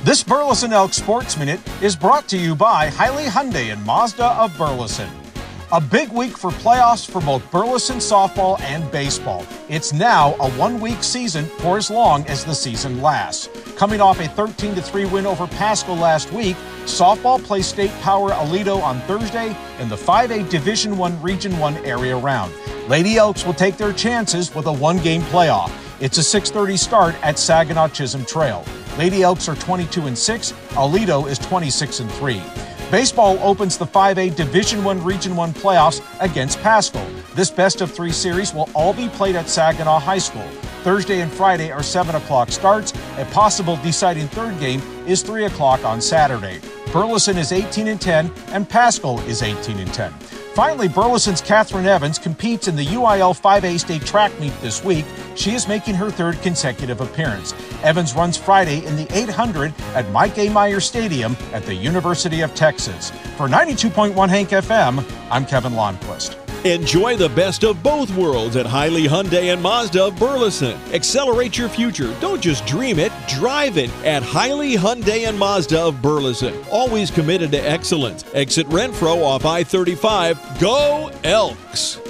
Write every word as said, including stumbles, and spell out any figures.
This Burleson Elk Sports Minute is brought to you by Hiley Hyundai and Mazda of Burleson. A big week for playoffs for both Burleson softball and baseball. It's now a one-week season for as long as the season lasts. Coming off a thirteen to three win over Pasco last week, softball plays State Power Aledo on Thursday in the five A Division one Region one area round. Lady Elks will take their chances with a one-game playoff. It's a six thirty start at Saginaw Chisholm Trail. Lady Elks are twenty-two and six, Aledo is twenty-six and three. Baseball opens the five A Division one Region one playoffs against Pasco. This best of three series will all be played at Saginaw High School. Thursday and Friday are seven o'clock starts. A possible deciding third game is three o'clock on Saturday. Burleson is eighteen and ten and Pasco is eighteen and ten. Finally, Burleson's Catherine Evans competes in the U I L five A state track meet this week. She is making her third consecutive appearance. Evans runs Friday in the eight hundred at Mike A. Meyer Stadium at the University of Texas. For ninety-two point one Hank F M, I'm Kevin Lonnquist. Enjoy the best of both worlds at Hiley Hyundai and Mazda of Burleson. Accelerate your future. Don't just dream it, drive it at Hiley Hyundai and Mazda of Burleson. Always committed to excellence. Exit Renfro off I thirty-five. Go Elks!